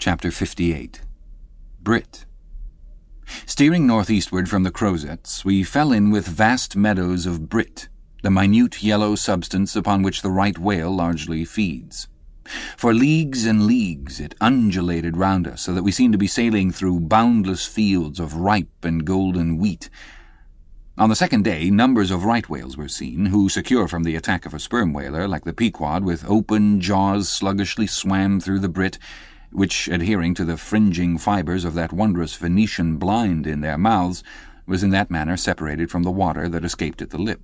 Chapter 58. Brit. Steering northeastward from the Crozettes, we fell in with vast meadows of brit, the minute yellow substance upon which the right whale largely feeds. For leagues and leagues it undulated round us, so that we seemed to be sailing through boundless fields of ripe and golden wheat. On the second day, numbers of right whales were seen, who, secure from the attack of a sperm whaler, like the Pequod, with open jaws sluggishly swam through the brit, which, adhering to the fringing fibres of that wondrous Venetian blind in their mouths, was in that manner separated from the water that escaped at the lip.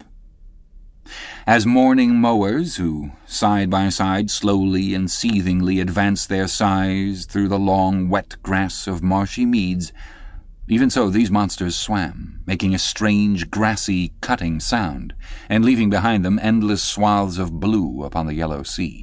As morning mowers, who, side by side, slowly and seethingly advance their sighs through the long wet grass of marshy meads, even so these monsters swam, making a strange, grassy, cutting sound, and leaving behind them endless swaths of blue upon the yellow sea.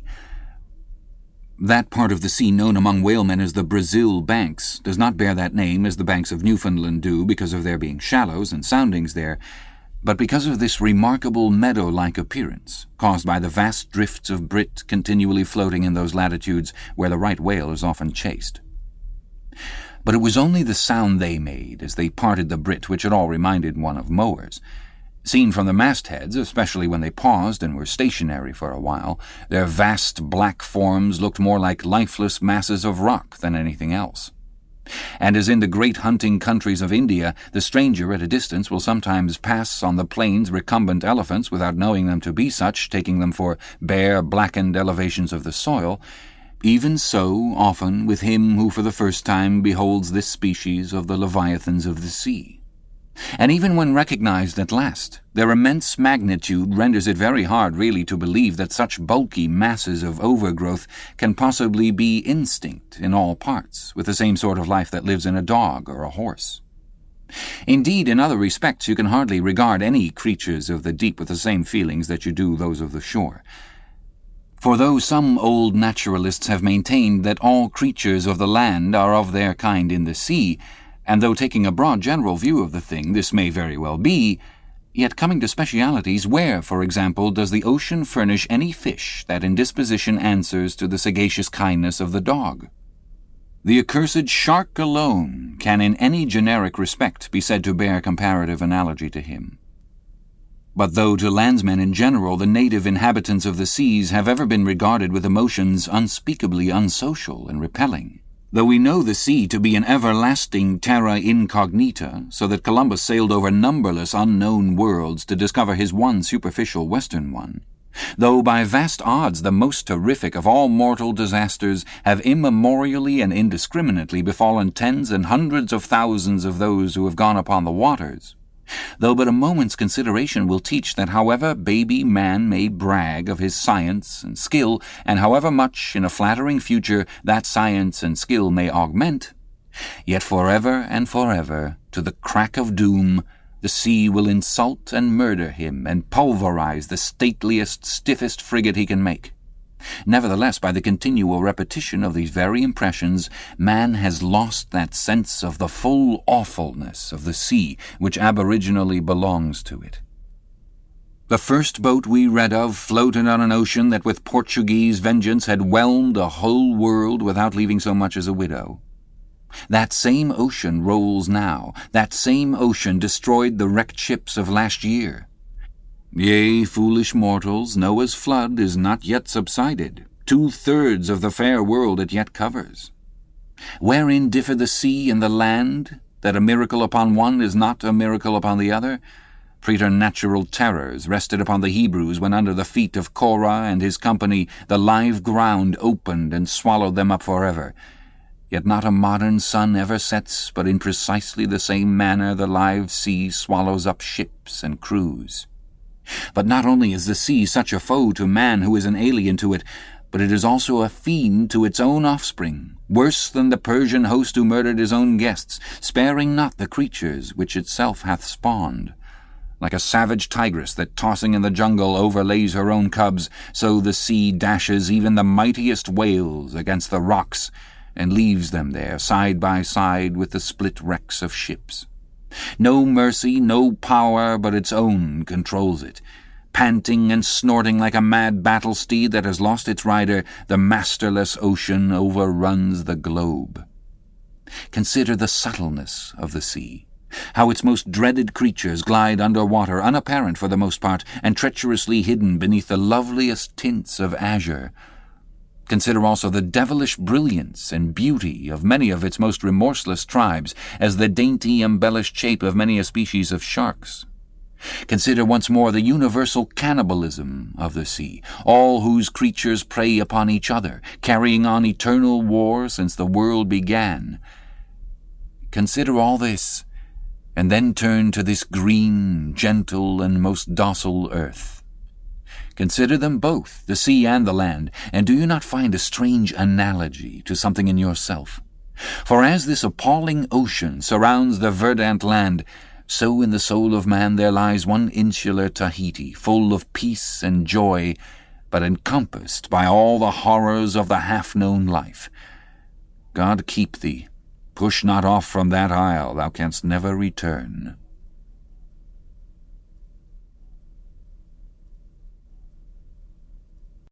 That part of the sea known among whalemen as the Brazil Banks does not bear that name as the banks of Newfoundland do because of there being shallows and soundings there, but because of this remarkable meadow-like appearance, caused by the vast drifts of brit continually floating in those latitudes where the right whale is often chased. But it was only the sound they made as they parted the brit which at all reminded one of mowers. Seen from the mastheads, especially when they paused and were stationary for a while, their vast black forms looked more like lifeless masses of rock than anything else. And as in the great hunting countries of India, the stranger at a distance will sometimes pass on the plains recumbent elephants without knowing them to be such, taking them for bare, blackened elevations of the soil, even so, often, with him who for the first time beholds this species of the leviathans of the sea. And even when recognized at last, their immense magnitude renders it very hard really to believe that such bulky masses of overgrowth can possibly be instinct in all parts, with the same sort of life that lives in a dog or a horse. Indeed, in other respects, you can hardly regard any creatures of the deep with the same feelings that you do those of the shore. For though some old naturalists have maintained that all creatures of the land are of their kind in the sea, and though taking a broad general view of the thing this may very well be, yet coming to specialities, where, for example, does the ocean furnish any fish that in disposition answers to the sagacious kindness of the dog? The accursed shark alone can in any generic respect be said to bear comparative analogy to him. But though to landsmen in general the native inhabitants of the seas have ever been regarded with emotions unspeakably unsocial and repelling, though we know the sea to be an everlasting terra incognita, so that Columbus sailed over numberless unknown worlds to discover his one superficial western one, though by vast odds the most terrific of all mortal disasters have immemorially and indiscriminately befallen tens and hundreds of thousands of those who have gone upon the waters, though but a moment's consideration will teach that however baby man may brag of his science and skill, and however much in a flattering future that science and skill may augment, yet forever and forever, to the crack of doom, the sea will insult and murder him and pulverize the stateliest, stiffest frigate he can make. Nevertheless, by the continual repetition of these very impressions, man has lost that sense of the full awfulness of the sea which aboriginally belongs to it. The first boat we read of floated on an ocean that with Portuguese vengeance had whelmed a whole world without leaving so much as a widow. That same ocean rolls now. That same ocean destroyed the wrecked ships of last year. Yea, foolish mortals, Noah's flood is not yet subsided. 2/3 of the fair world it yet covers. Wherein differ the sea and the land, that a miracle upon one is not a miracle upon the other? Preternatural terrors rested upon the Hebrews when under the feet of Korah and his company the live ground opened and swallowed them up forever. Yet not a modern sun ever sets but in precisely the same manner the live sea swallows up ships and crews. But not only is the sea such a foe to man who is an alien to it, but it is also a fiend to its own offspring, worse than the Persian host who murdered his own guests, sparing not the creatures which itself hath spawned. Like a savage tigress that tossing in the jungle overlays her own cubs, so the sea dashes even the mightiest whales against the rocks, and leaves them there side by side with the split wrecks of ships. No mercy, no power but its own controls it. Panting and snorting like a mad battle steed that has lost its rider, the masterless ocean overruns the globe. Consider the subtleness of the sea, how its most dreaded creatures glide under water, unapparent for the most part, and treacherously hidden beneath the loveliest tints of azure. Consider also the devilish brilliance and beauty of many of its most remorseless tribes, as the dainty embellished shape of many a species of sharks. Consider once more the universal cannibalism of the sea, all whose creatures prey upon each other, carrying on eternal war since the world began. Consider all this, and then turn to this green, gentle, and most docile earth. Consider them both, the sea and the land, and do you not find a strange analogy to something in yourself? For as this appalling ocean surrounds the verdant land, so in the soul of man there lies one insular Tahiti, full of peace and joy, but encompassed by all the horrors of the half-known life. God keep thee. Push not off from that isle, thou canst never return.